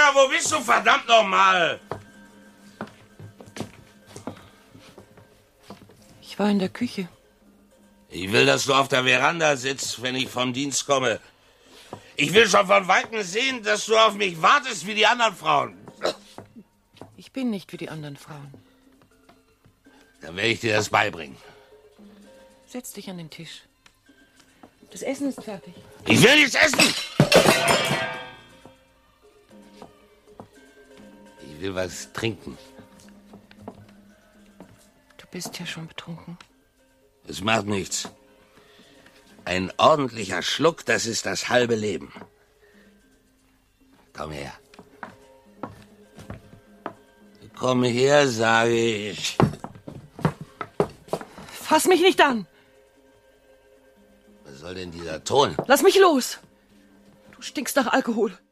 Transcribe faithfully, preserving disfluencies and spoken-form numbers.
Rosa, wo bist du, verdammt nochmal? Ich war in der Küche. Ich will, dass du auf der Veranda sitzt, wenn ich vom Dienst komme. Ich will schon von Weitem sehen, dass du auf mich wartest wie die anderen Frauen. Ich bin nicht wie die anderen Frauen. Dann werde ich dir das beibringen. Setz dich an den Tisch. Das Essen ist fertig. Ich will nichts essen! Ich will was trinken. Du bist ja schon betrunken. Es macht nichts. Ein ordentlicher Schluck, das ist das halbe Leben. Komm her. Komm her, sage ich. Fass mich nicht an! Was soll denn dieser Ton? Lass mich los! Du stinkst nach Alkohol.